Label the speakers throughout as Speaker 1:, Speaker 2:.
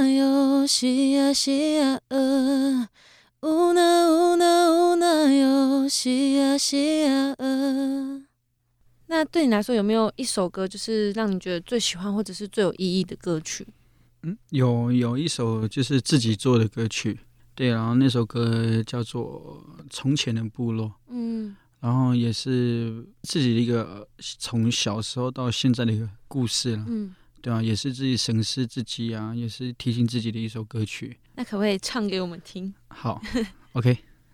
Speaker 1: 那哟，西呀西呀乌那乌那乌那哟，西呀西呀那对你来说，有没有一首歌就是让你觉得最喜欢或者是最有意义的歌曲？
Speaker 2: 有一首就是自己做的歌曲，对，然后那首歌叫做《从前的部落》，然后也是自己的一个从小时候到现在的一个故事了，对啊，也是自己审视自己啊，也是提醒自己的一首歌曲。
Speaker 1: 那可不可以唱给我们听？
Speaker 2: 好，OK。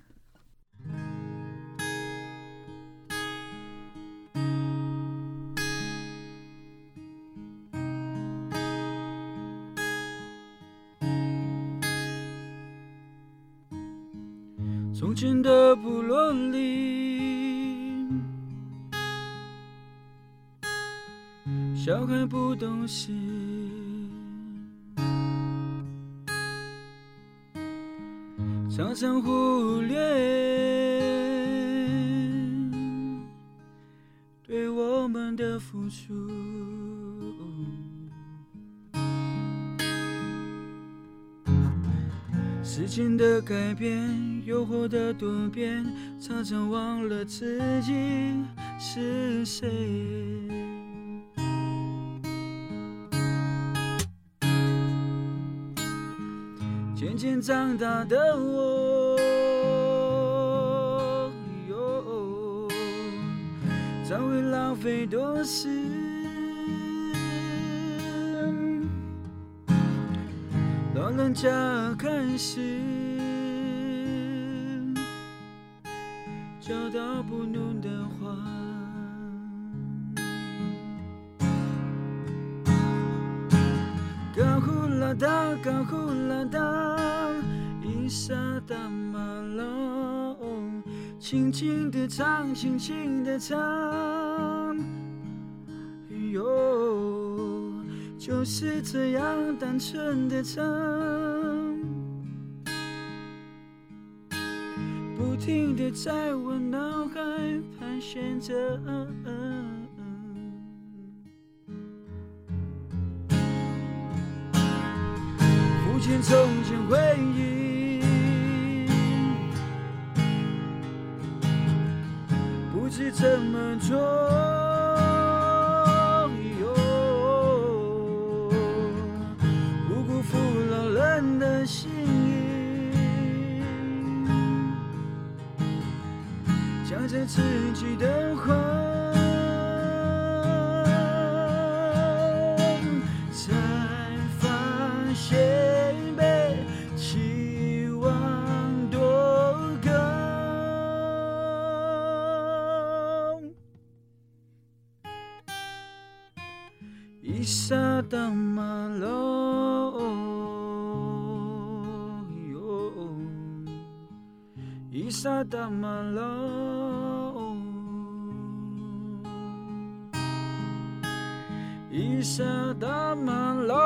Speaker 2: 从前的部落里，小孩不懂事，常常忽略对我们的付出。时间的改变，诱惑的多变，常常忘了自己是谁。渐渐长大的我，早已浪费多时，老人家看时，教导不怒的话。高呼啦哒，高呼啦哒，伊莎达马龙，轻轻地唱，轻轻地唱，哟，就是这样单纯的唱，不停地在我脑海盘旋着。浮现从前回忆，不知怎么做，不辜负老人的心意，讲着自己的话，才发现伊莎达马龙，伊莎达马龙，伊莎达马龙，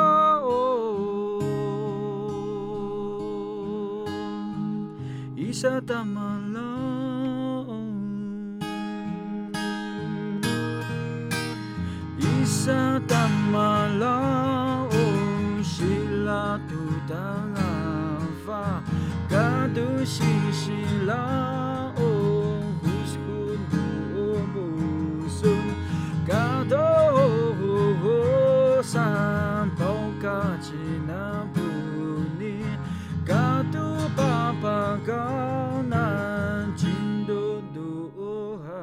Speaker 2: 伊莎达马龙。伊莎达马拉西拉杜达拉法嘎杜西西拉胡斯库杜布苏嘎多三包嘎吉那布尼嘎杜巴巴嘎南金多杜哈。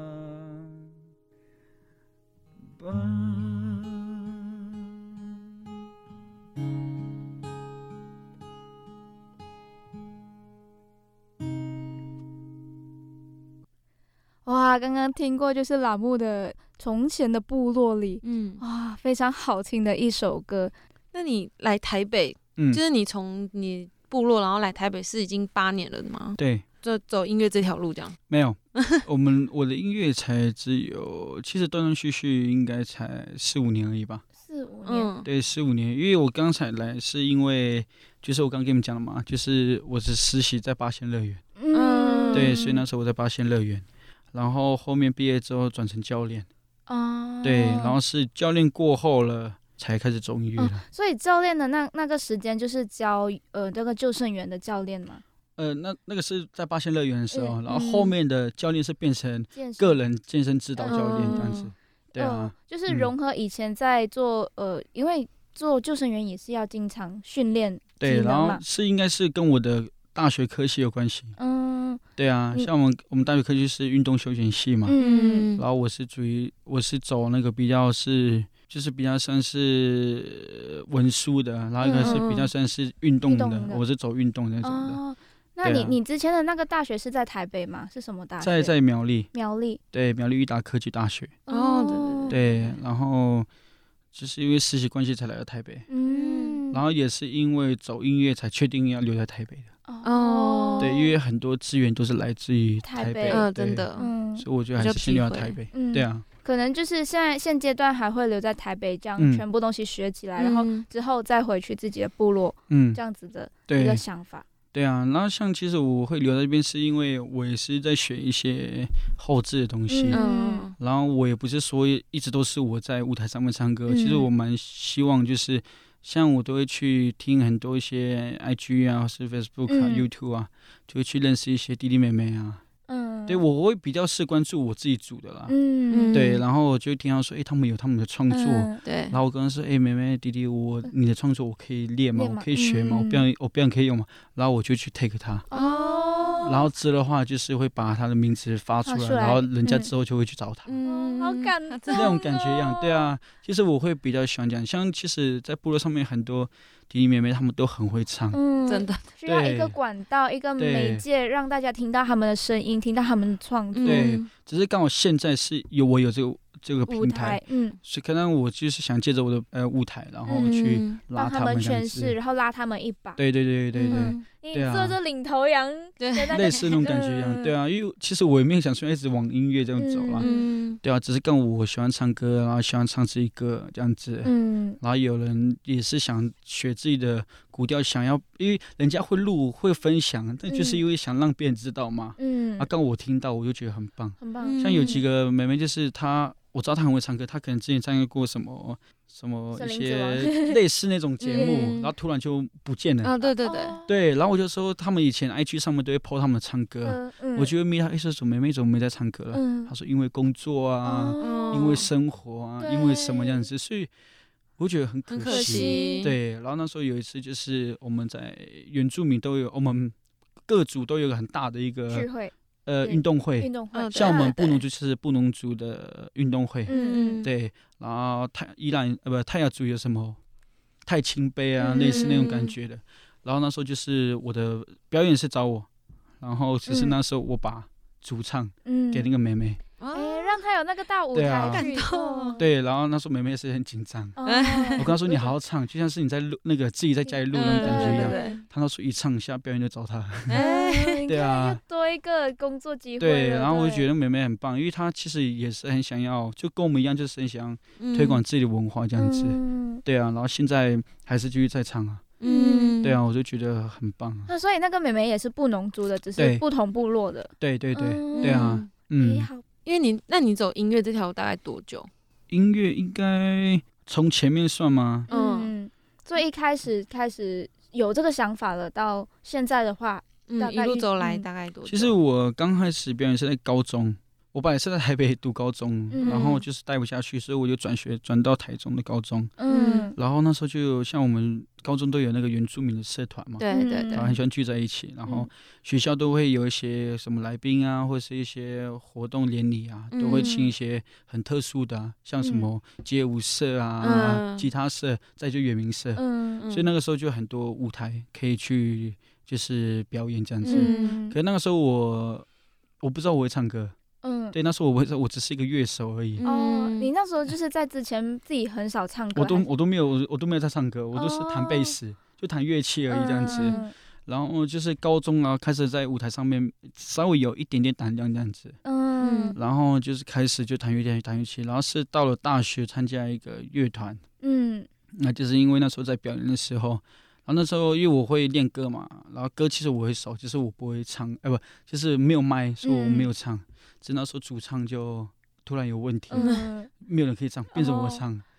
Speaker 3: 哇，刚刚听过就是老木的《从前的部落里》，哇，非常好听的一首歌。
Speaker 1: 那你来台北，就是你从你部落然后来台北是已经8年了吗？
Speaker 2: 对，
Speaker 1: 就走音乐这条路这样？
Speaker 2: 没有，我的音乐才只有，其实断断续续应该才4-5年而已吧。
Speaker 3: 4-5年，
Speaker 2: 对，4-5年。因为我刚才来是因为，就是我刚跟你们讲了嘛，就是我是实习在八仙乐园，对，所以那时候我在八仙乐园，然后后面毕业之后转成教练，对，然后是教练过后了， 才开始走音乐了。
Speaker 3: 所以教练的那个时间就是教这个救生员的教练吗？
Speaker 2: 那个是在八仙乐园的时候，然后后面的教练是变成个人健身指导教练这样子。对啊，
Speaker 3: 就是融合以前在做因为做救生员也是要经常训练
Speaker 2: 对，然后应该是跟我的大学科系有关系。对啊，像我们大学科系是运动休闲系嘛，然后我是走那个比较算是文书的，然后一个是比较算是运动的，我是走运动那种的。
Speaker 3: 那你之前的那个大学是在台北吗？是什么大学？
Speaker 2: 在苗栗。对，苗栗育达科技大学。对，然后就是因为实习关系才来到台北。然后也是因为走音乐才确定要留在台北的。对，因为很多资源都是来自于台北。
Speaker 1: 真的。
Speaker 2: 所以我觉得还是先留在台北。对啊。
Speaker 3: 可能就是现阶段还会留在台北，这样全部东西学起来，然后之后再回去自己的部落，这样子的一个想法。
Speaker 2: 对啊，然后像其实我会留在这边，是因为我也是在学一些后置的东西，然后我也不是说一直都是我在舞台上面唱歌，其实我蛮希望就是像我都会去听很多一些 IG 啊，或是 Facebook 啊、YouTube 啊，就会去认识一些弟弟妹妹啊。对，我会比较是关注我自己组的啦。对，然后我就听到说，他们有他们的创作，
Speaker 1: 对，
Speaker 2: 然后我跟他说，妹妹弟弟，你的创作我可以练吗？我可以学吗？我表演可以用吗？然后我就去 take 他。然后之的话就是会把他的名字发出来，然后人家之后就会去找他。
Speaker 3: 好感动，
Speaker 2: 那种感觉一样。对啊，其实我会比较喜欢讲，像其实，在部落上面很多弟弟妹妹他们都很会唱，
Speaker 1: 真的
Speaker 3: 需要一个管道、一个媒介，让大家听到他们的声音，听到他们的创作。
Speaker 2: 对，只是刚好现在是我有这个平台，所以可能我就是想借着我的舞台，然后去拉
Speaker 3: 他们诠释，然后拉他们一把。
Speaker 2: 对。
Speaker 3: 你做这领头羊，
Speaker 2: 类似那种感觉一样。对啊，因为其实我也没有想说一直往音乐这样走啦。对啊，只是跟我喜欢唱歌，然后喜欢唱自己歌这样子。然后有人也是想学自己的古调，想要，因为人家会录会分享，但就是因为想让别人知道嘛。刚我听到我就觉得很棒。像有几个妹妹就是我知道她很会唱歌，她可能之前参与过什么一些类似那种节目，然后突然就不见了。对，然后我就说他们以前 IG 上面都会 po 他们唱歌，我就会问他，说妹妹怎么没在唱歌了？他说因为工作啊，因为生活啊，因为什么样子，所以我觉得很可惜。对，然后那时候有一次就是我们在原住民都有，我们各组都有一个很大的一个
Speaker 3: 聚会。
Speaker 2: 运动会，像我们布农族就是布农族的运动会，对，然后泰雅族有什么太清杯啊，类似那种感觉的。然后那时候就是我的表演是找我，然后只是那时候我把主唱给那个妹妹，
Speaker 3: 让她有那个大舞台，感动。
Speaker 2: 对，然后那时候妹妹是很紧张，我跟她说你好好唱，就像是你在录那个自己在家里录那种感觉一样。她那时候一唱下表演就找她。对啊，
Speaker 3: 又多一个工作机会。
Speaker 2: 对，然后我就觉得妹妹很棒，因为她其实也是很想要，就跟我们一样，就是很想推广自己的文化这样子。对啊，然后现在还是继续在唱啊。对啊，我就觉得很棒。
Speaker 3: 那所以那个妹妹也是布农族的，只是不同部落的。
Speaker 2: 对啊，
Speaker 3: 好。
Speaker 1: 因为你走音乐这条路大概多久？
Speaker 2: 音乐应该从前面算吗？
Speaker 3: 所以一开始有这个想法了，到现在的话，
Speaker 1: 一路走来大概多久？
Speaker 2: 其实我刚开始表演是在高中，我本来是在台北读高中，然后就是待不下去，所以我就转到台中的高中。然后那时候就有像我们高中都有那个原住民的社团嘛，
Speaker 1: 对，
Speaker 2: 然后很喜欢聚在一起，然后学校都会有一些什么来宾啊，或者是一些活动典礼啊，都会请一些很特殊的，像什么街舞社啊、吉他社，再就原民社，所以那个时候就很多舞台可以去就是表演这样子。可是那个时候我不知道我会唱歌。对，那时候我只是一个乐手而已。
Speaker 3: 你那时候就是在之前自己很少唱歌，
Speaker 2: 我都没有在唱歌，我都是弹贝斯，就弹乐器而已这样子。然后就是高中啊，开始在舞台上面稍微有一点点胆量这样子。然后就是开始就弹乐器，然后是到了大学参加一个乐团。那就是因为那时候在表演的时候。然后那时候因为我会练歌嘛，然后歌其实我会熟，就是我不会唱，就是没有麦，所以我没有唱。只那时候主唱就突然有问题，没有人可以唱，变成我唱。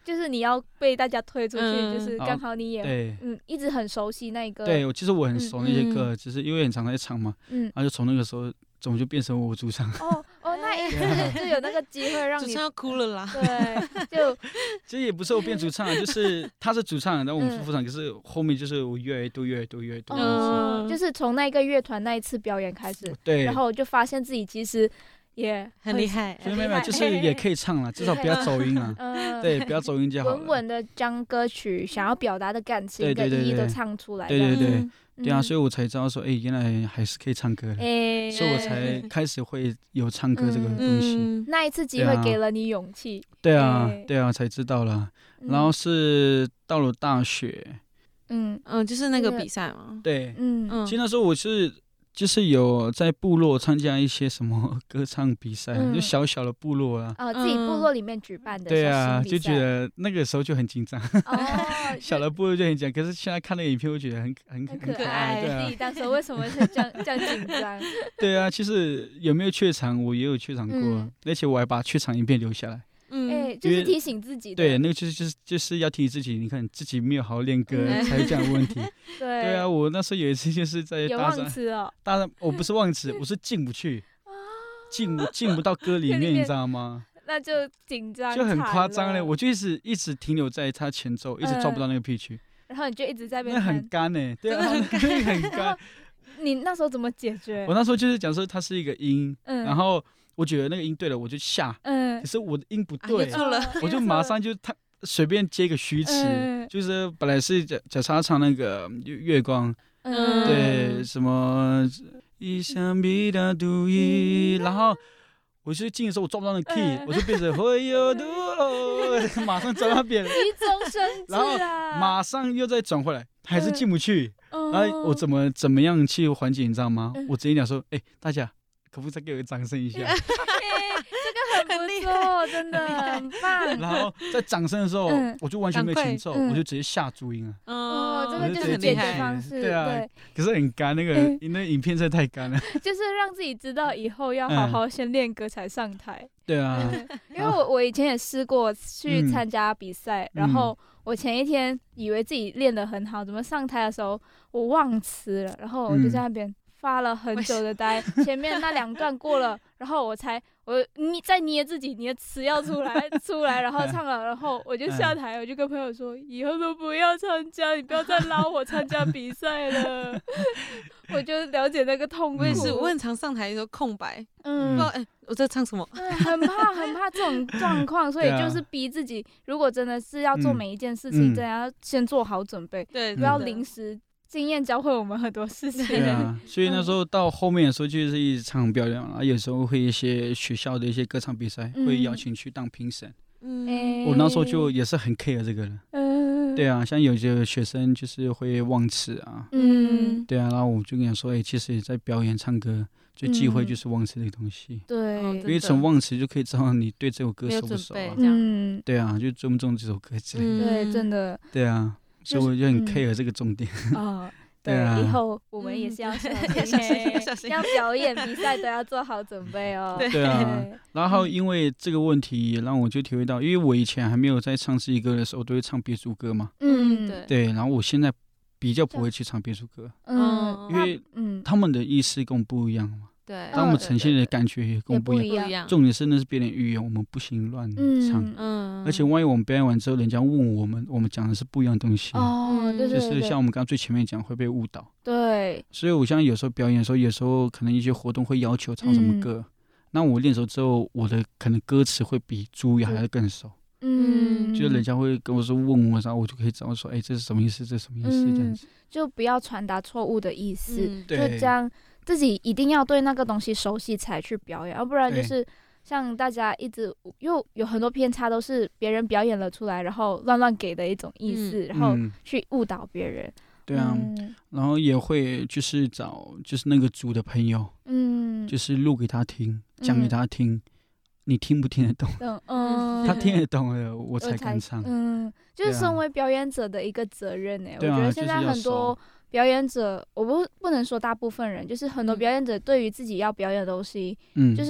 Speaker 3: 就是你要被大家推出去，就是刚好你也一直很熟悉那个。
Speaker 2: 对，其实我很熟那些歌，只是因为很常在唱嘛，然后就从那个时候怎么就变成我主唱。
Speaker 3: 那一次就有那个机会让你
Speaker 1: 主唱要哭了啦。
Speaker 3: 对，就
Speaker 2: 其实也不是我变主唱，就是他是主唱，然后我们是副唱，可是后面就是我越来越多。
Speaker 3: 就是从那个乐团那一次表演开始，
Speaker 2: 对，
Speaker 3: 然后就发现自己其实也
Speaker 1: 很厉害，
Speaker 2: 没有，就是也可以唱了，至少不要走音啊。对，不要走音就好了。
Speaker 3: 稳稳的将歌曲想要表达的感情跟意义都唱出来。
Speaker 2: 对啊，所以我才知道说，原来还是可以唱歌的，所以我才开始会有唱歌这个东西。
Speaker 3: 那一次机会给了你勇气。
Speaker 2: 对啊，才知道了。然后是到了大学，
Speaker 1: 就是那个比赛嘛。
Speaker 2: 对，其实那时候我就是有在部落参加一些什么歌唱比赛，就小小的部落啊。
Speaker 3: 自己部落里面举办的。
Speaker 2: 对啊，就觉得那个时候就很紧张。小的部落就很紧张，可是现在看那个影片，我觉得很可爱。对啊，
Speaker 3: 自己当时为什么是这样紧张？
Speaker 2: 对啊，其实有没有怯场，我也有怯场过，而且我还把怯场影片留下来。
Speaker 3: 就是提醒自己的。
Speaker 2: 对，那个就是要提醒自己，你看自己没有好好练歌，才有这样的问题。
Speaker 3: 对
Speaker 2: 啊，我那时候有一次就是在
Speaker 3: 大山，
Speaker 2: 我不是忘词，我是进不去，进不到歌里面，你知道吗？
Speaker 3: 那就紧张，
Speaker 2: 就很夸张嘞。我就一直停留在他前奏，一直抓不到那个 pitch，
Speaker 3: 然后你就一直在那边。
Speaker 2: 那很干嘞，对啊，很干。
Speaker 3: 你那时候怎么解决？
Speaker 2: 我那时候就是讲说它是一个音，然后我觉得那个音对了，我就下，可是我的音不对，我就马上就随便接个虚词，就是本来是假插唱那个月光，对，什么一想比他独一，然后我去进的时候我抓不到那个 key，我就变成会有毒，马上转到别人，
Speaker 3: 急中生智啊，
Speaker 2: 然后马上又再转回来，还是进不去，然后我怎么样去缓解，你知道吗？我直接讲说，大家可不可以再给我掌声一下？
Speaker 3: 这个很不错，真的很棒。
Speaker 2: 然后在掌声的时候，我就完全没有前奏，我就直接下注音
Speaker 3: 了。这个就是解决方式。
Speaker 2: 对啊，可是很干，那影片真的太干了。
Speaker 3: 就是让自己知道以后要好好先练歌才上台。
Speaker 2: 对啊，
Speaker 3: 因为我以前也试过去参加比赛，然后我前一天以为自己练得很好，怎么上台的时候我忘词了，然后我就在那边发了很久的呆，前面那2段过了，然后我再捏自己，你的词要出来，然后唱了，然后我就下台，我就跟朋友说，以后都不要参加，你不要再拉我参加比赛了。我就了解那个痛苦。
Speaker 1: 我很常上台的时候空白，不知道我在唱什么。
Speaker 3: 对，很怕这种状况，所以就是逼自己，如果真的是要做每一件事情，真的要先做好准备，对，不要临时。经验教会我们很多事情。
Speaker 2: 对啊，所以那时候到后面的时候就是一直唱表演，然后有时候会一些学校的一些歌唱比赛会邀请去当评审。我那时候就也是很 care 这个了。对啊，像有些学生就是会忘词啊。对啊，然后我就跟他说，其实也在表演唱歌，最忌讳就是忘词这个东西。
Speaker 3: 对，
Speaker 2: 因为从忘词就可以知道你对这首歌熟不熟啊。对啊，就重不重这首歌之类的。
Speaker 3: 对，真的。
Speaker 2: 对啊。所以我就很 care 这个重点。
Speaker 3: 对啊，以后我们也是要小心，要表演比赛都要做好准备哦。
Speaker 2: 对啊，然后因为这个问题，让我就体会到，因为我以前还没有在唱自己歌的时候，都会唱别组歌嘛。对，然后我现在比较不会去唱别组歌，因为他们的意思跟我们不一样嘛。
Speaker 1: 对，
Speaker 2: 但我们呈现的感觉也跟我们不一样。重点是那是别人语言，我们不行乱唱。而且万一我们表演完之后，人家问我们讲的是不一样的东西。
Speaker 3: 对，
Speaker 2: 就是像我们刚刚最前面讲，会被误导。
Speaker 3: 对。
Speaker 2: 所以我像有时候表演的时候，有时候可能一些活动会要求唱什么歌，那我练熟之后，我的可能歌词会比朱雅还要更熟。就是人家会跟我说问我，然后我就可以知道说，这是什么意思？这是什么意思？这样子。
Speaker 3: 就不要传达错误的意思，就
Speaker 2: 对，
Speaker 3: 这样。自己一定要对那个东西熟悉才去表演，要不然就是像大家一直又有很多偏差都是别人表演了出来，然后乱给的一种意思，然后去误导别人。
Speaker 2: 对啊，然后也会就是找就是那个组的朋友，就是录给他听，讲给他听，你听不听得懂？他听得懂了，我才敢唱。
Speaker 3: 就是身为表演者的一个责任我
Speaker 2: 觉
Speaker 3: 得现在很多表演者，我不能说大部分人，就是很多表演者对于自己要表演的东西，就是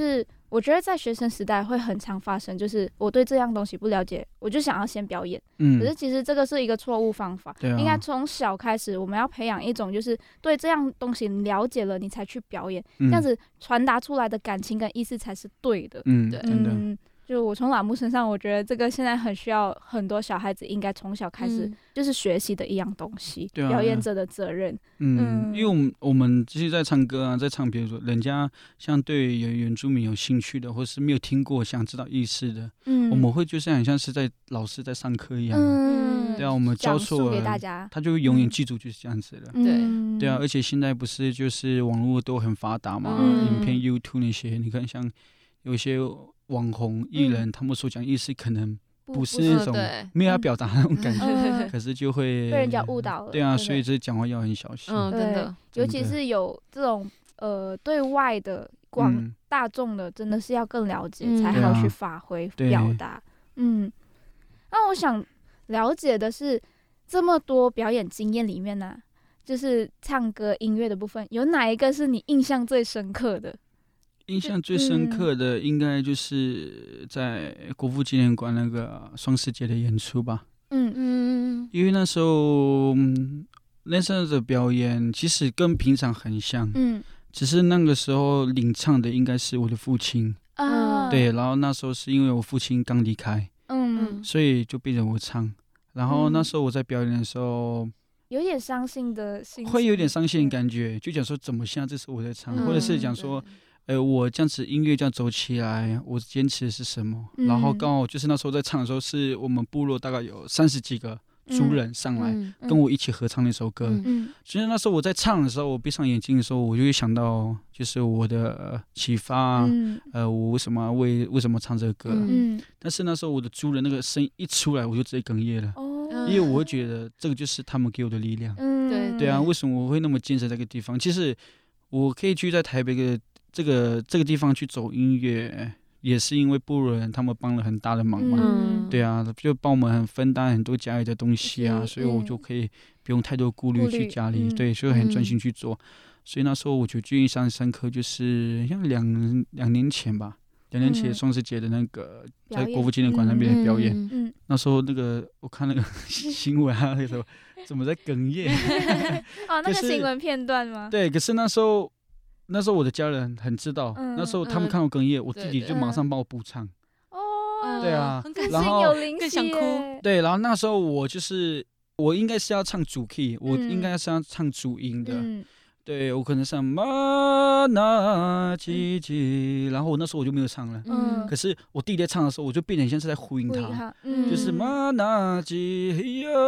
Speaker 3: 我觉得在学生时代会很常发生，就是我对这样东西不了解，我就想要先表演。可是其实这个是一个错误方法，应该从小开始，我们要培养一种就是对这样东西了解了，你才去表演，这样子传达出来的感情跟意思才是对的。对，就我从老木身上，我觉得这个现在很需要很多小孩子应该从小开始就是学习的一样东西，表演者的责任。
Speaker 2: 因为我们其实在唱歌啊，在唱，比如说人家像对原住民有兴趣的，或是没有听过想知道意思的，我们会就是很像是在老师在上课一样。对啊，我们教错了，他就会永远记住就是这样子了。对啊，而且现在不是就是网络都很发达嘛，影片 YouTube 那些，你看像有一些网红艺人，他们所讲意思可能不是那种没有要表达那种感觉，可是就会
Speaker 3: 被人家误导了。
Speaker 2: 对啊，所以这讲话要很小心。
Speaker 3: 真的，尤其是有这种对外的广大众的，真的是要更了解才好去发挥表达。那我想了解的是，这么多表演经验里面呢，就是唱歌音乐的部分，有哪一个是你印象最深刻的？
Speaker 2: 印象最深刻的应该就是在国父纪念馆那个双世界的演出吧。因为那时候的表演其实跟平常很像，只是那个时候领唱的应该是我的父亲。对，然后那时候是因为我父亲刚离开，所以就变成我唱。然后那时候我在表演的时候，
Speaker 3: 有点伤心的心情，
Speaker 2: 会有点伤心的感觉，就讲说怎么现在这是我在唱，或者是讲说。我这样子音乐这样走起来，我坚持的是什么？然后刚好就是那时候在唱的时候，是我们部落大概有30几个族人上来跟我一起合唱那首歌。所以那时候我在唱的时候，我闭上眼睛的时候，我就会想到就是我的启发，我为什么唱这个歌？但是那时候我的族人那个声音一出来，我就直接哽咽了，因为我会觉得这个就是他们给我的力量。对啊，为什么我会那么坚持这个地方？其实我可以去在台北的。这个地方去走音乐，也是因为部落人他们帮了很大的忙嘛。对啊，就帮我们分担很多家里的东西啊，所以我就可以不用太多顾虑去家里，对，所以很专心去做。所以那时候我觉得印象深刻，就是像两年前吧，2年前双十节的那个在国父纪念馆那边的表演，那时候那个我看那个新闻啊，那时候怎么在哽咽？
Speaker 3: 那个新闻片段吗？
Speaker 2: 对，可是那时候我的家人很知道，那时候他们看我哽咽，我弟弟就马上帮我补唱。对啊，
Speaker 3: 然后
Speaker 1: 更想哭。
Speaker 2: 对，然后那时候我应该是要唱主 key，我应该是要唱主音的。对，我可能唱玛那吉吉，然后我那时候我就没有唱了。可是我弟弟在唱的时候，我就变得像是在呼应他，就是玛那吉呀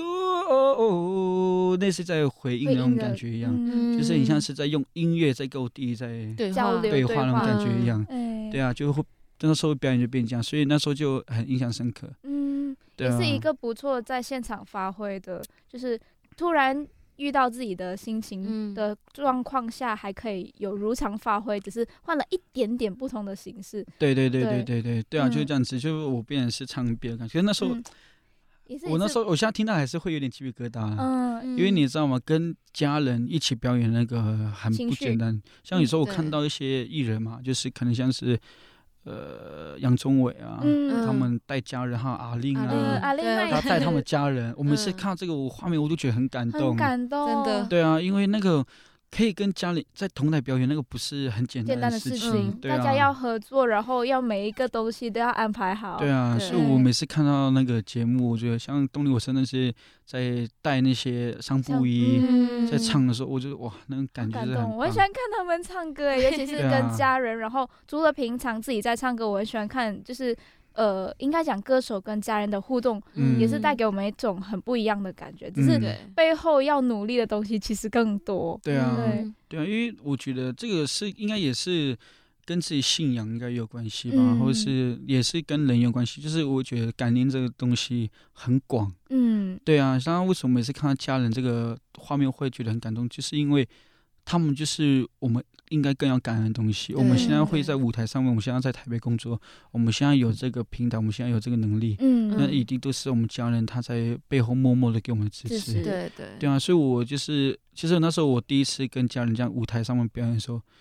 Speaker 2: 都，那是在回应那种感觉一样，就是很像是在用音乐在跟我弟弟在
Speaker 3: 交流
Speaker 2: 对话那种感觉一样。对啊，就会那时候表演就变这样，所以那时候就很印象深刻。
Speaker 3: 也是一个不错在现场发挥的，就是突然遇到自己的心情的状况下，还可以有如常发挥，只是换了一点点不同的形式。
Speaker 2: 对啊，就是这样子，就是我变成是唱别的感觉。可是那时候，我现在听到还是会有点鸡皮疙瘩，因为你知道吗？跟家人一起表演那个很不简单。像有时候我看到一些艺人嘛，就是可能像是。杨宗纬啊，他们带家人，还有阿令啊，他带他们家人，我每次看到这个画面，我都觉得很感动，
Speaker 3: 真的。
Speaker 2: 对啊，因为那个可以跟家里在同台表演，那个不是很简单的事情，
Speaker 3: 大家要合作，然后要每一个东西都要安排好。
Speaker 2: 对啊，所以我每次看到那个节目，我觉得像动力火车那些在带那些桑布衣在唱的时候，我觉得哇，那种感觉是很棒。
Speaker 3: 我很喜欢看他们唱歌，尤其是跟家人，然后除了平常自己在唱歌，我很喜欢看就是。应该讲歌手跟家人的互动，也是带给我们一种很不一样的感觉。只是背后要努力的东西其实更多。
Speaker 2: 对啊，因为我觉得这个是应该也是跟自己信仰应该有关系吧，或者是也是跟人有关系。就是我觉得感恩这个东西很广。对啊，像为什么每次看到家人这个画面会觉得很感动，就是因为他们就是我们应该更要感恩的东西。我们现在会在舞台上面，我们现在在台北工作，我们现在有这个平台，我们现在有这个能力，那一定都是我们家人他在背后默默的给我们支持。对啊，所以我就是，其实那时候我第一次跟家人这样舞台上面表演的时候，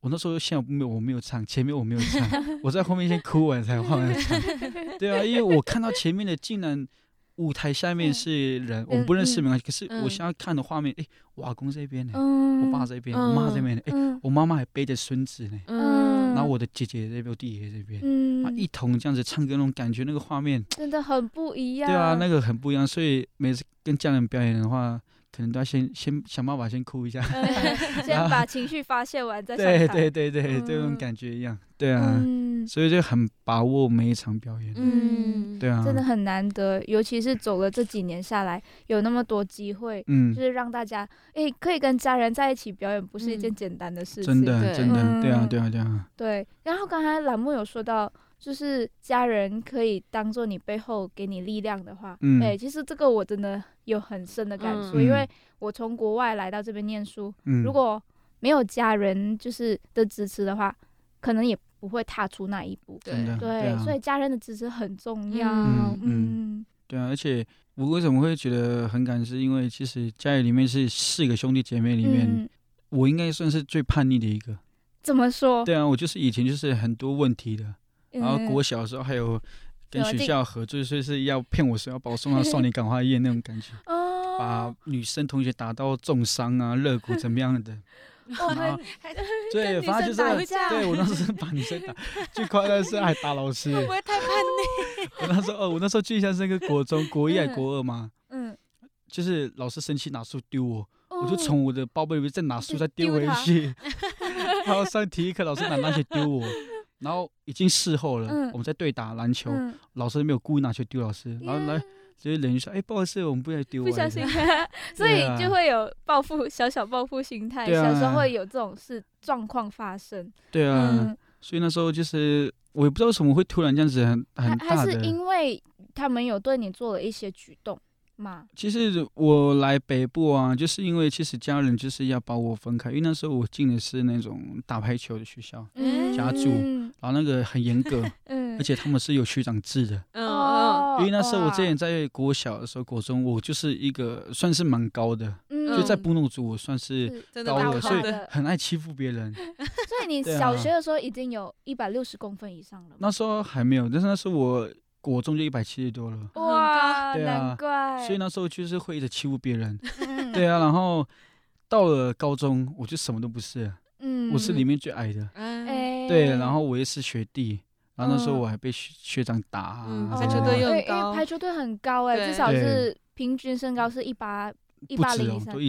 Speaker 2: 我那时候现在我没有唱，前面我没有唱，我在后面先哭完才后面唱。对啊，因为我看到前面的竟然舞台下面是人，我们不认识没关系，可是我现在看的画面，我阿公这边呢，我爸这边，我妈这边呢，我妈妈还背着孙子呢，然后我的姐姐这边，我弟弟这边，一同这样子唱歌那种感觉，那个画面
Speaker 3: 真的很不一样。
Speaker 2: 对啊，那个很不一样，所以每次跟家人表演的话，可能都要先想办法先哭一下，
Speaker 3: 先把情绪发泄完再上台。
Speaker 2: 对，这种感觉一样，对啊，所以就很把握每一场表演，对啊，
Speaker 3: 真的很难得，尤其是走了这几年下来，有那么多机会，就是让大家可以跟家人在一起表演，不是一件简单的事情，
Speaker 2: 真的，对啊，
Speaker 3: 对。然后刚才栏目有说到，就是家人可以当做你背后给你力量的话，其实这个我真的有很深的感触，因为我从国外来到这边念书，如果没有家人就是的支持的话，可能也不会踏出那一步。对，所以家人的支持很重要。
Speaker 2: 对啊，而且我为什么会觉得很感，是因为其实家里面是4个兄弟姐妹里面，我应该算是最叛逆的一个。
Speaker 3: 怎么说？
Speaker 2: 对啊，我就是以前就是很多问题的，然后国小的时候还有跟学校合作，所以是要骗我说要把我送到少年感化院那种感觉，把女生同学打到重伤啊、肋骨怎么样的。对，反正就是对我那时候把女生打，最夸张的是还打老师，
Speaker 1: 会不会太叛逆？
Speaker 2: 我那时候记得是那个国中国1还国2嘛，就是老师生气拿书丢我，我就从我的包包里面再拿书再丢回去，然后上体育课老师拿那些丢我，然后已经事后了，我们在对打篮球，老师没有故意拿球丢老师，然后来。就是人就说：“不好意思，我们不要丢。”
Speaker 3: 不小心，所以就会有小报复心态。小时候会有这种状况发生。
Speaker 2: 对啊，所以那时候就是我也不知道为什么会突然这样子很大的。
Speaker 3: 还是因为他们有对你做了一些举动吗？
Speaker 2: 其实我来北部啊，就是因为其实家人就是要把我分开，因为那时候我进的是那种打排球的学校，家住，然后那个很严格，而且他们是有学长制的。因为那时候我之前在国小的时候，国中我就是一个算是蛮高的，就在布农族我算是高的，所以很爱欺负别人。所
Speaker 3: 以你小学的时候已经有160公分以上了吗？
Speaker 2: 那时候还没有，但是那时候我国中就170多了。
Speaker 3: 哇，
Speaker 2: 对啊，
Speaker 3: 难怪。
Speaker 2: 所以那时候就是会一直欺负别人。对啊，然后到了高中我就什么都不是，我是里面最矮的。对，然后我也是学弟。然后那时候我还被学长打啊，
Speaker 1: 排球队又很高，
Speaker 3: 排球队很高至少是平均身高是180以上，
Speaker 2: 都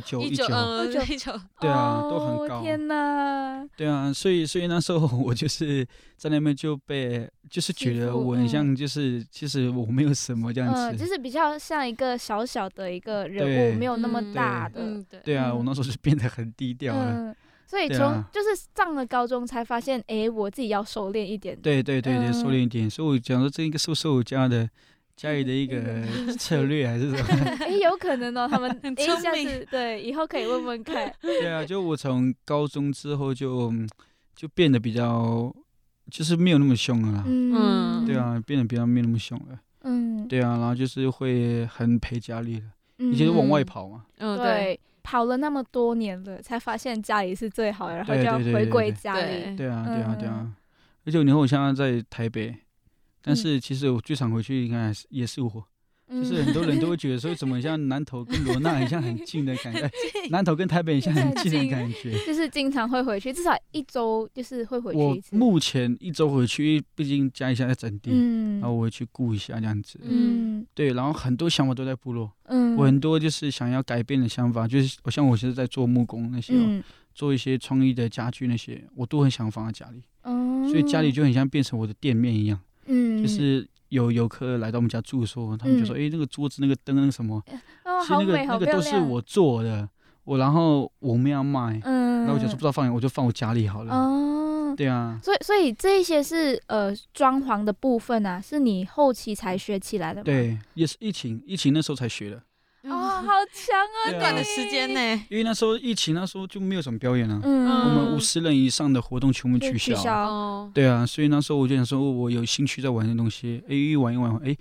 Speaker 2: 190，对啊，都很高。
Speaker 3: 天哪！
Speaker 2: 对啊，所以那时候我就是在那边就被就是觉得我很像就是其实我没有什么这样子，
Speaker 3: 就是比较像一个小小的一个人物，没有那么大的。
Speaker 2: 对啊，我那时候就变得很低调了。
Speaker 3: 所以就是上了高中才发现，我自己要收敛一点。
Speaker 2: 对，收敛一点。所以我讲说这个是不是我家里的一个策略还是什么？
Speaker 3: 有可能哦，他们下次对以后可以问问看。
Speaker 2: 对啊，就我从高中之后就变得比较就是没有那么凶了啦。对啊，变得比较没有那么凶了。对啊，然后就是会很陪家里了，以前就往外跑嘛。
Speaker 3: 对。跑了那么多年了，才发现家里是最好的，然后就要回归家里。
Speaker 2: 对啊。而且我现在在台北，但是其实我最常回去应该也是我，就是很多人都会觉得说，怎么像南投跟罗娜很像很近的感觉，南投跟台北很像很近的感觉，
Speaker 3: 就是经常会回去，至少1周就是会回去一次。
Speaker 2: 我目前1周回去，毕竟家里现在在整地，然后我会去顾一下这样子。对，然后很多想法都在部落。我很多就是想要改变的想法，就是像我现在在做木工那些，做一些创意的家具那些，我都很想放在家里。所以家里就很像变成我的店面一样。就是有游客来到我们家住的时候，他们就说：“那个桌子、那个灯、那个什么，其实那个都是我做的，然后我们要卖。然后我想说不知道放哪，我就放我家里好了。对啊。
Speaker 3: 所以这一些是装潢的部分啊，是你后期才学起来的吗？
Speaker 2: 对，也是疫情那时候才学的。
Speaker 3: 好强啊！
Speaker 1: 很短的时间呢。
Speaker 2: 因为那时候疫情，那时候就没有什么表演了。我们50人以上的活动全部取消。对啊，所以那时候我就想说，我有兴趣在玩的东西，一玩一玩，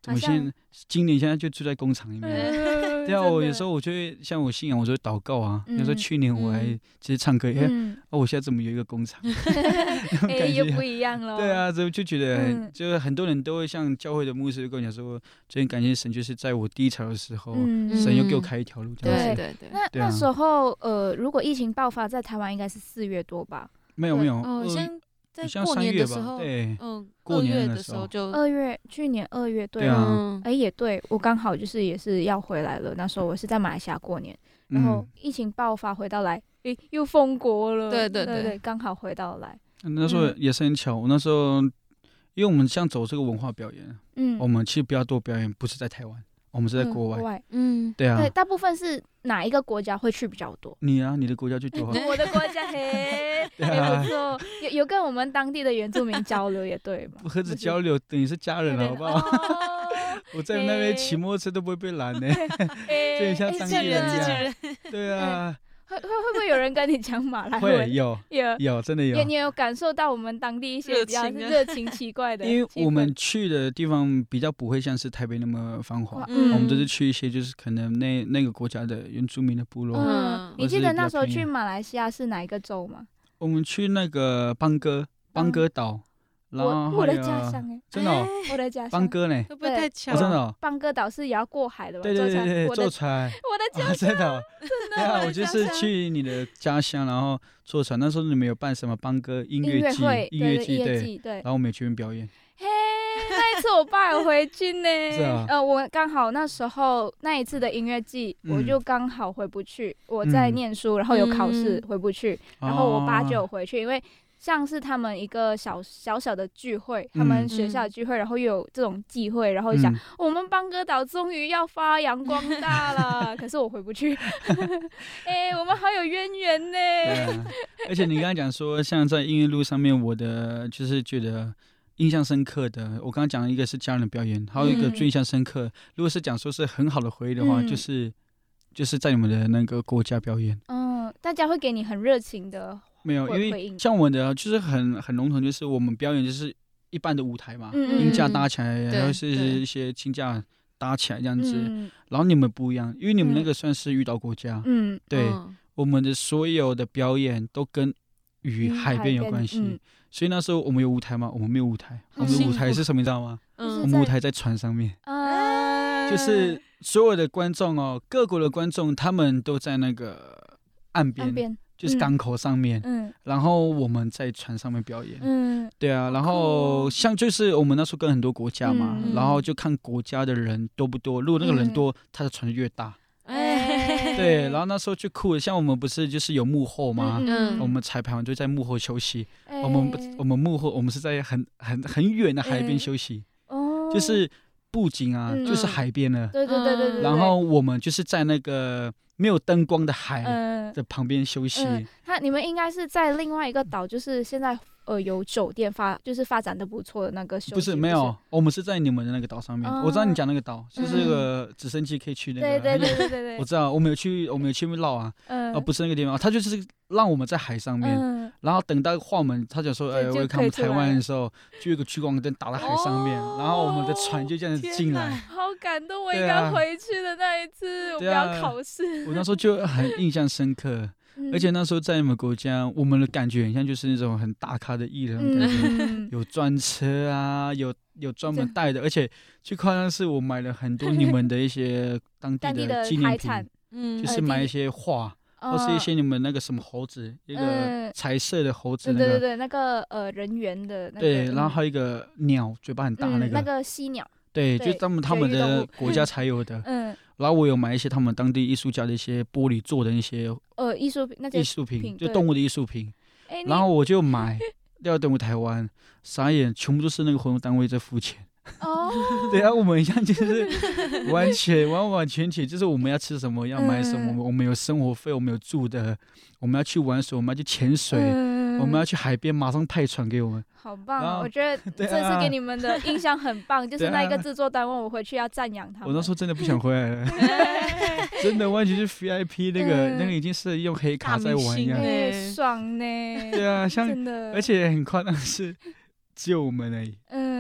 Speaker 2: 怎么今年现在就住在工厂里面？对啊，我有时候我就会像我信仰，我就会祷告啊。有时候去年我还直接唱歌，我现在怎么有一个工厂？
Speaker 3: 又不一样了。
Speaker 2: 对啊，就觉得就是很多人都会像教会的牧师跟我讲说，最近感谢神，就是在我低潮的时候，神又给我开一条路。
Speaker 3: 对。那时候如果疫情爆发在台湾，应该是4月多吧？
Speaker 2: 没有，
Speaker 1: 在过年的时候，
Speaker 2: 对，
Speaker 1: 过年的时候就
Speaker 3: 去年2月，
Speaker 2: 对啊，
Speaker 3: 也对，我刚好就是也是要回来了。那时候我是在马来西亚过年，然后疫情爆发回到来，又封国了，对，刚好回到来。
Speaker 2: 那时候也是很巧，我那时候因为我们像走这个文化表演，我们其实比较多表演不是在台湾，我们是在国外，对啊，
Speaker 3: 对，大部分是哪一个国家会去比较多？
Speaker 2: 你的国家最多。
Speaker 3: 我的国家不错，有跟我们当地的原住民交流也对嘛？
Speaker 2: 何止交流，等于是家人好不好？我在那边骑摩托车都不会被拦呢，就很像当地人一样。对啊。
Speaker 3: 会不会有人跟你讲马来文？
Speaker 2: 会有真的有。
Speaker 3: 你有感受到我们当地一些比较热情奇怪的？
Speaker 2: 因为我们去的地方比较不会像是台北那么繁华，我们都是去一些就是可能那个国家的原住民的部落。
Speaker 3: 你记得那时候去马来西亚是哪一个州吗？
Speaker 2: 我们去那个邦哥岛。
Speaker 3: 我的家乡
Speaker 2: 真的
Speaker 3: 我的家乡
Speaker 2: 邦哥呢？
Speaker 1: 会不会太巧？
Speaker 2: 真的
Speaker 3: 邦哥岛是也要过海的吧？
Speaker 2: 对，坐船。
Speaker 3: 我的家乡
Speaker 2: 真的。对啊，我就是去你的家乡，然后坐船。那时候你们有办什么邦哥音乐季？对。然后我们也去那边表演。
Speaker 3: 那一次我爸有回去呢。
Speaker 2: 是啊。
Speaker 3: 我刚好那时候那一次的音乐季，我就刚好回不去，我在念书，然后有考试回不去，然后我爸就有回去，因为。像是他们一个小的聚会，他们学校的聚会，然后又有这种忌讳，然后想我们邦哥岛终于要发扬光大了，可是我回不去。我们好有渊源呢。
Speaker 2: 对啊，而且你刚才讲说，像在音乐路上面，我的就是觉得印象深刻的，我刚刚讲一个是家人的表演，还有一个最印象深刻，如果是讲说是很好的回忆的话，就是在你们的那个国家表演。
Speaker 3: 大家会给你很热情的。
Speaker 2: 没有，因为像我们的就是很笼统，就是我们表演就是一般的舞台嘛，音架搭起来，然后是一些琴架搭起来这样子。然后你们不一样，因为你们那个算是语岛国家，对，我们的所有的表演都跟海边有关系。所以那时候我们有舞台吗？我们没有舞台，我们的舞台是什么你知道吗？我们舞台在船上面，就是所有的观众各国的观众他们都在那个岸边。就是港口上面，然后我们在船上面表演，对啊，然后像就是我们那时候跟很多国家嘛，然后就看国家的人多不多，如果那个人多，他的船就越大，对，然后那时候就酷，像我们不是就是有幕后吗？我们彩排完就在幕后休息，我们幕后我们是在很远的海边休息，就是布景啊，就是海边了，
Speaker 3: 对，
Speaker 2: 然后我们就是在那个没有灯光的海的旁边休息。
Speaker 3: 你们应该是在另外一个岛，就是现在有酒店就是发展的不错的那个休息。
Speaker 2: 不是没有，我们是在你们的那个岛上面。我知道你讲那个岛，就是那个直升机可以去那个。
Speaker 3: 对。
Speaker 2: 我知道，我们有去绕啊，不是那个地方，他就是让我们在海上面，然后等到画门，他讲说，我看我们台湾的时候，就有个聚光灯打在海上面，然后我们的船就这样子进来。
Speaker 3: 好感动！我应该回去的那一次，我不要考试。
Speaker 2: 我那时候就很印象深刻。而且那时候在你们国家，我们的感觉很像就是那种很大咖的艺人感觉，有专车啊，有专门带的，而且最夸张的是我买了很多你们的一些当地的纪念品，就是买一些画，或是一些你们那个什么猴子，一个彩色的猴子，
Speaker 3: 对，那个人猿的那个，
Speaker 2: 对，然后还有一个鸟，嘴巴很大
Speaker 3: 那个犀鸟。
Speaker 2: 对，就他们的国家才有的。然后我有买一些他们当地艺术家的一些玻璃做的那些
Speaker 3: 艺术品，
Speaker 2: 就动物的艺术品。然后我就买，要等我台湾，傻眼，全部都是那个活动单位在付钱。对啊，我们一样就是完全就是我们要吃什么，要买什么，我们有生活费，我们有住的，我们要去玩水，我们要去潜水，我们要去海边，马上派船给我们。
Speaker 3: 好棒！我觉得这次给你们的印象很棒，就是那一个制作单位，我回去要赞扬他们。
Speaker 2: 我那时候真的不想回来了，真的完全是 VIP 那个已经是用黑卡在玩一样，
Speaker 3: 爽呢。
Speaker 2: 对啊，像而且很夸张的是，只有我们而已。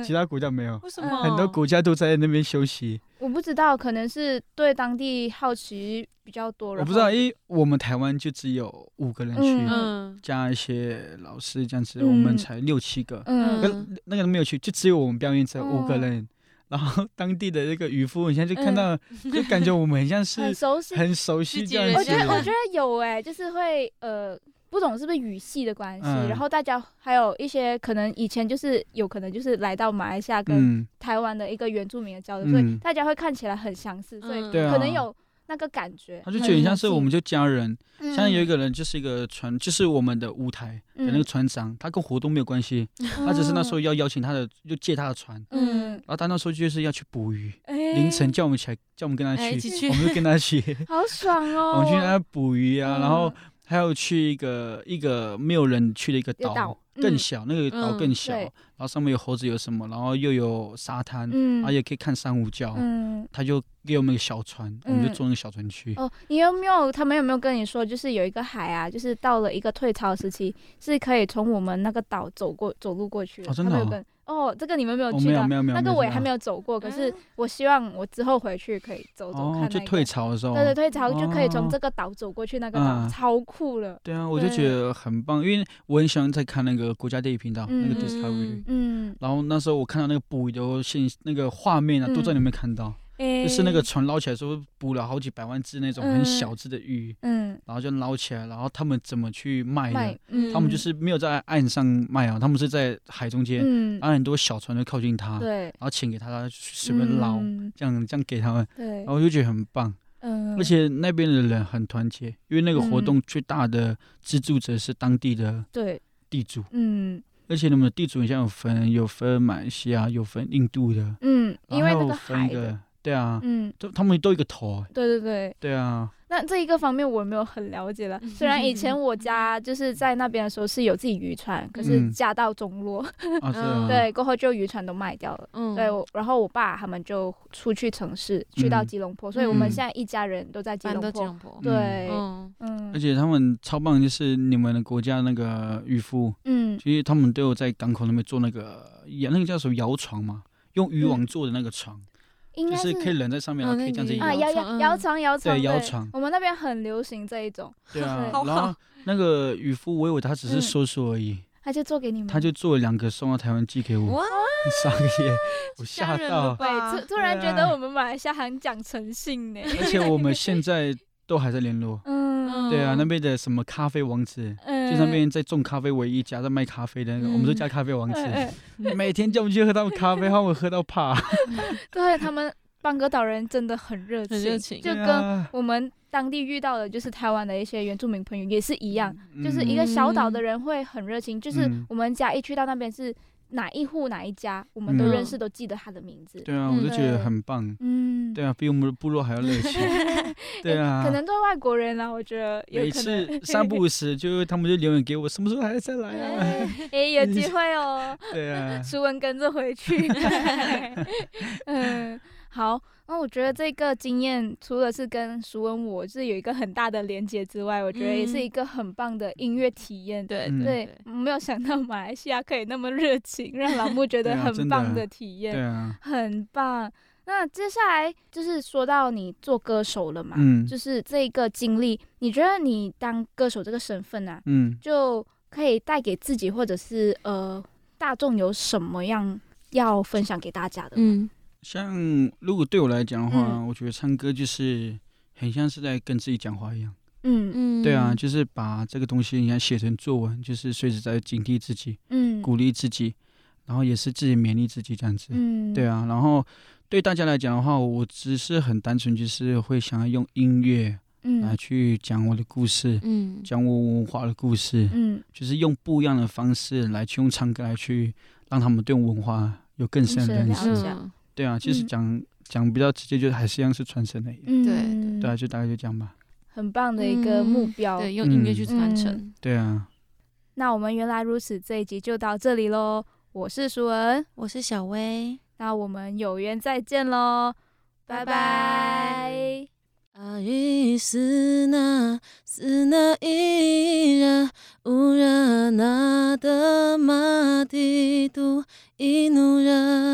Speaker 2: 其他国家没有。
Speaker 1: 为什么？
Speaker 2: 很多国家都在那边休息。
Speaker 3: 我不知道，可能是对当地好奇比较多。
Speaker 2: 我不知道，因为我们台湾就只有5个人去，加一些老师这样子，我们才6、7个。那个都没有去，就只有我们表演者5个人。然后当地的那个渔夫，你现在就看到，就感觉我们很像是很熟悉这样子。
Speaker 3: 我觉得有就是会不懂是不是语系的关系，然后大家还有一些可能以前就是有可能就是来到马来西亚跟台湾的一个原住民的交流，所以大家会看起来很相似，所以可能有那个感觉。
Speaker 2: 他就觉得很像是我们就家人，像有一个人就是一个船，就是我们的舞台的那个船长，他跟活动没有关系，他只是那时候要邀请他的，就借他的船，然后他那时候就是要去捕鱼，凌晨叫我们起来，叫我们跟他去，我们就跟他去，
Speaker 3: 好爽哦！
Speaker 2: 我们去那捕鱼啊，然后还有去一个没有人去的一个岛，更小，那个岛更小，然后上面有猴子有什么，然后又有沙滩，然后也可以看珊瑚礁，他就给我们一个小船，我们就坐那个小船去。
Speaker 3: 他们有没有跟你说，就是有一个海啊，就是到了一个退潮时期，是可以从我们那个岛走路过去的？
Speaker 2: 哦，真的
Speaker 3: 这个你们没有去到？
Speaker 2: 没有，
Speaker 3: 那个我也还没有走过。可是我希望我之后回去可以走走看。
Speaker 2: 就退潮的时候。
Speaker 3: 对，退潮就可以从这个岛走过去那个岛，超酷的。
Speaker 2: 对啊，我就觉得很棒，因为我很喜欢在看那个国家地理频道，那个 Discovery。然后那时候我看到那个捕鱼的那个画面啊，都在里面看到。就是那个船捞起来的时候，捕了好几百万只那种很小只的鱼，然后就捞起来，然后他们怎么去卖的？他们就是没有在岸上卖啊，他们是在海中间，然后很多小船就靠近他，然后钱给他随便捞，这样给他们，然后我就觉得很棒。而且那边的人很团结，因为那个活动最大的资助者是当地的地主，而且他们的地主好像有分马来西亚，有分印度的，
Speaker 3: 因为那个海的。
Speaker 2: 对啊，他们都有一个头。对啊。
Speaker 3: 那这一个方面我没有很了解了。虽然以前我家就是在那边的时候是有自己渔船，可是家道中落，对，过后就渔船都卖掉了。对，然后我爸他们就出去城市，去到吉隆坡，所以我们现在一家人都在吉隆坡。对，
Speaker 2: 而且他们超棒，就是你们的国家那个渔夫，其实他们都有在港口那边做那个叫什么摇床嘛，用渔网做的那个床。就是可以人在上面，然后可以这样子
Speaker 3: 摇床，
Speaker 2: 摇床。
Speaker 3: 我们那边很流行这一种。
Speaker 2: 对啊，然后那个渔夫，我以为他只是说说而已，
Speaker 3: 他就做给你们，
Speaker 2: 他就做了2个送到台湾寄给我。3个耶，我吓到。
Speaker 3: 对，突然觉得我们马来西亚很讲诚信呢。
Speaker 2: 而且我们现在都还在联络。对啊，那边的什么咖啡王子，就那边在种咖啡唯一家在卖咖啡的那个，我们都叫咖啡王子，每天叫我们去喝他们咖啡，让我喝到怕。
Speaker 3: 对，他们邦哥岛人真的很热情，就跟我们当地遇到的就是台湾的一些原住民朋友也是一样，就是一个小岛的人会很热情，就是我们家一去到那边是哪一户哪一家，我们都认识，都记得他的名字。
Speaker 2: 对啊，我就觉得很棒。对啊，比我们的部落还要热情。对啊，
Speaker 3: 可能对外国人啊，我觉得有可能
Speaker 2: 每次3不5时就他们就留言给我，什么时候还再来啊？
Speaker 3: 有机会哦。
Speaker 2: 对啊，
Speaker 3: 舒文跟着回去。好。那我觉得这个经验除了是跟舒文我是有一个很大的连结之外，我觉得也是一个很棒的音乐体验。对，没有想到马来西亚可以那么热情，让老木觉得很棒的体验。
Speaker 2: 对啊，
Speaker 3: 很棒。那接下来就是说到你做歌手了嘛，就是这个经历，你觉得你当歌手这个身份啊，就可以带给自己或者是大众有什么样要分享给大家的？
Speaker 2: 像如果对我来讲的话，我觉得唱歌就是很像是在跟自己讲话一样。对啊，就是把这个东西你看写成作文，就是随时在警惕自己，鼓励自己，然后也是自己勉励自己这样子。对啊，然后对大家来讲的话，我只是很单纯，就是会想要用音乐来去讲我的故事，讲我文化的故事，就是用不一样的方式来去用唱歌来去让他们对文化有更深的认识。对啊，其实讲比较直接，就还是一样是传承的。对啊，就大概就这样吧。
Speaker 3: 很棒的一个目标，
Speaker 1: 对，用音乐去传承。
Speaker 2: 对啊。
Speaker 3: 那我们原来如此这一集就到这里咯。我是舒文，
Speaker 1: 我是小薇，
Speaker 3: 那我们有缘再见咯，拜拜。
Speaker 1: 愛すなira ura nada mati tu 易怒人。